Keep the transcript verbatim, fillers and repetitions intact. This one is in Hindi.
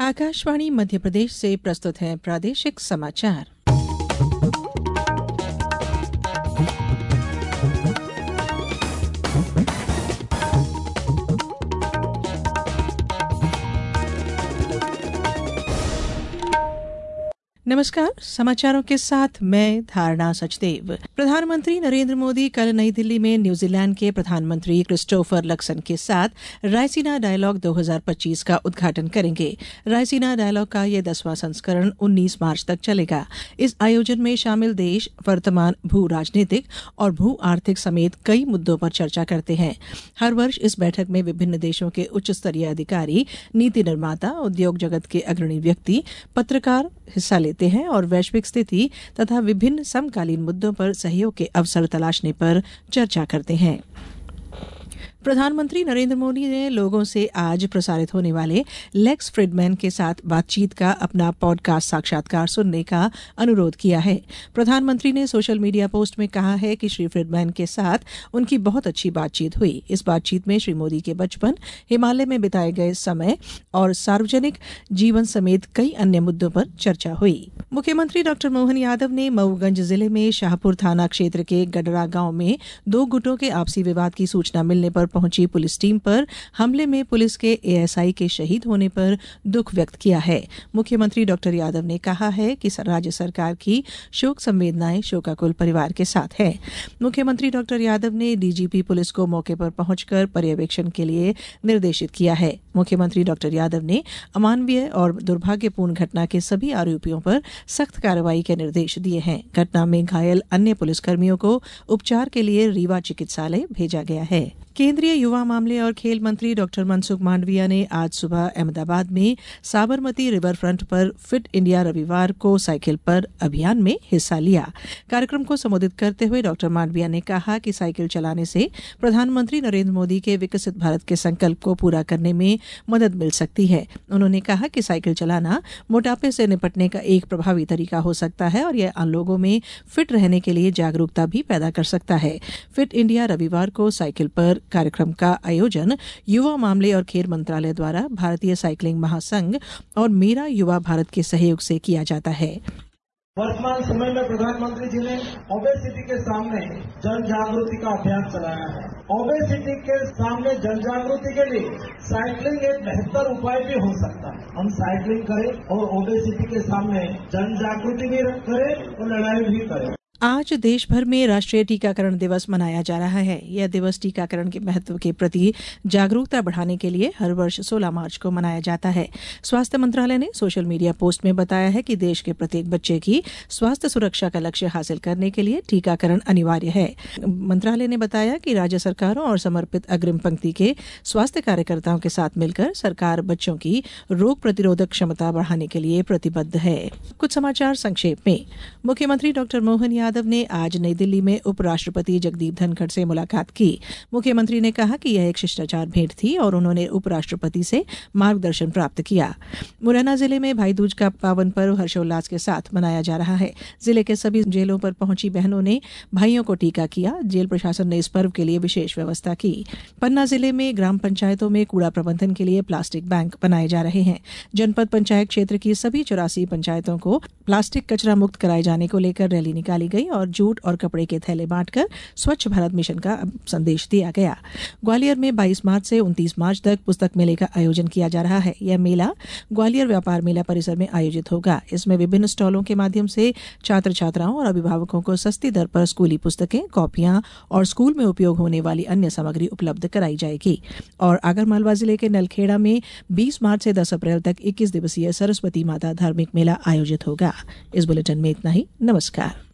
आकाशवाणी मध्य प्रदेश से प्रस्तुत है प्रादेशिक समाचार। नमस्कार, समाचारों के साथ मैं धारणा सचदेव। प्रधानमंत्री नरेंद्र मोदी कल नई दिल्ली में न्यूजीलैंड के प्रधानमंत्री क्रिस्टोफर लक्सन के साथ रायसीना डायलॉग दो हज़ार पच्चीस का उद्घाटन करेंगे। रायसीना डायलॉग का यह दसवां संस्करण उन्नीस मार्च तक चलेगा। इस आयोजन में शामिल देश वर्तमान भू राजनीतिक और भू आर्थिक समेत कई मुद्दों पर चर्चा करते हैं। हर वर्ष इस बैठक में विभिन्न देशों के उच्च स्तरीय अधिकारी, नीति निर्माता, उद्योग जगत के अग्रणी व्यक्ति, पत्रकार हिस्सा लेते हैं और वैश्विक स्थिति तथा विभिन्न समकालीन मुद्दों पर सहयोग के अवसर तलाशने पर चर्चा करते हैं। प्रधानमंत्री नरेंद्र मोदी ने लोगों से आज प्रसारित होने वाले लेक्स फ्रिडमैन के साथ बातचीत का अपना पॉडकास्ट साक्षात्कार सुनने का अनुरोध किया है। प्रधानमंत्री ने सोशल मीडिया पोस्ट में कहा है कि श्री फ्रिडमैन के साथ उनकी बहुत अच्छी बातचीत हुई। इस बातचीत में श्री मोदी के बचपन, हिमालय में बिताए गए समय और सार्वजनिक जीवन समेत कई अन्य मुद्दों पर चर्चा हुई। मुख्यमंत्री डॉक्टर मोहन यादव ने मऊगंज जिले में शाहपुर थाना क्षेत्र के गडरा गांव में दो गुटों के आपसी विवाद की सूचना मिलने पर पहुंची पुलिस टीम पर हमले में पुलिस के एएसआई के शहीद होने पर दुख व्यक्त किया है। मुख्यमंत्री डॉक्टर यादव ने कहा है कि राज्य सरकार की शोक संवेदनाएं शोकाकुल परिवार के साथ है। मुख्यमंत्री डॉक्टर यादव ने डीजीपी पुलिस को मौके पर पहुंचकर पर्यवेक्षण के लिए निर्देशित किया है। मुख्यमंत्री डॉक्टर यादव ने अमानवीय और दुर्भाग्यपूर्ण घटना के सभी आरोपियों पर सख्त कार्रवाई के निर्देश दिए हैं। घटना में घायल अन्य पुलिसकर्मियों को उपचार के लिए रीवा चिकित्सालय भेजा गया है। केंद्रीय युवा मामले और खेल मंत्री डॉक्टर मनसुख मांडविया ने आज सुबह अहमदाबाद में साबरमती रिवर फ्रंट पर फिट इंडिया रविवार को साइकिल पर अभियान में हिस्सा लिया। कार्यक्रम को संबोधित करते हुए डॉक्टर मांडविया ने कहा कि साइकिल चलाने से प्रधानमंत्री नरेंद्र मोदी के विकसित भारत के संकल्प को पूरा करने में मदद मिल सकती है। उन्होंने कहा कि साइकिल चलाना मोटापे से निपटने का एक प्रभावी तरीका हो सकता है और यह आम लोगों में फिट रहने के लिए जागरूकता भी पैदा कर सकता है। फिट इंडिया रविवार को साइकिल पर कार्यक्रम का आयोजन युवा मामले और खेल मंत्रालय द्वारा भारतीय साइकिलिंग महासंघ और मेरा युवा भारत के सहयोग से किया जाता है। वर्तमान समय में प्रधानमंत्री जी ने ओबेसिटी के सामने जन जागृति का अभियान चलाया है। ओबेसिटी के सामने जन जागृति के लिए साइकिलिंग एक बेहतर उपाय भी हो सकता है। हम साइकिलिंग करें और ओबेसिटी के सामने जन जागृति भी करें और लड़ाई भी करें। आज देश भर में राष्ट्रीय टीकाकरण दिवस मनाया जा रहा है। यह दिवस टीकाकरण के महत्व के प्रति जागरूकता बढ़ाने के लिए हर वर्ष सोलह मार्च को मनाया जाता है। स्वास्थ्य मंत्रालय ने सोशल मीडिया पोस्ट में बताया है कि देश के प्रत्येक बच्चे की स्वास्थ्य सुरक्षा का लक्ष्य हासिल करने के लिए टीकाकरण अनिवार्य है। मंत्रालय ने बताया कि राज्य सरकारों और समर्पित अग्रिम पंक्ति के स्वास्थ्य कार्यकर्ताओं के साथ मिलकर सरकार बच्चों की रोग प्रतिरोधक क्षमता बढ़ाने के लिए प्रतिबद्ध है। कुछ समाचार संक्षेप में। मुख्यमंत्री डॉक्टर मोहन यादव ने आज नई दिल्ली में उपराष्ट्रपति जगदीप धनखड़ से मुलाकात की। मुख्यमंत्री ने कहा कि यह एक शिष्टाचार भेंट थी और उन्होंने उपराष्ट्रपति से मार्गदर्शन प्राप्त किया। मुरैना जिले में भाई दूज का पावन पर्व हर्षोल्लास के साथ मनाया जा रहा है। जिले के सभी जेलों पर पहुंची बहनों ने भाइयों को टीका किया। जेल प्रशासन ने इस पर्व के लिए विशेष व्यवस्था की। पन्ना जिले में ग्राम पंचायतों में कूड़ा प्रबंधन के लिए प्लास्टिक बैंक बनाए जा रहे हैं। जनपद पंचायत क्षेत्र की सभी चौरासी पंचायतों को प्लास्टिक कचरा मुक्त कराए जाने को लेकर रैली निकाली गई और जूट और कपड़े के थैले बांटकर स्वच्छ भारत मिशन का संदेश दिया गया। ग्वालियर में बाईस मार्च से उनतीस मार्च तक पुस्तक मेले का आयोजन किया जा रहा है। यह मेला ग्वालियर व्यापार मेला परिसर में आयोजित होगा। इसमें विभिन्न स्टॉलों के माध्यम से छात्र छात्राओं और अभिभावकों को सस्ती दर पर स्कूली पुस्तकें, कॉपियां और स्कूल में उपयोग होने वाली अन्य सामग्री उपलब्ध कराई जाएगी। और आगरमालवा जिले के नलखेड़ा में बीस मार्च से दस अप्रैल तक इक्कीस दिवसीय सरस्वती माता धार्मिक मेला आयोजित होगा। इस बुलेटिन में इतना ही। नमस्कार।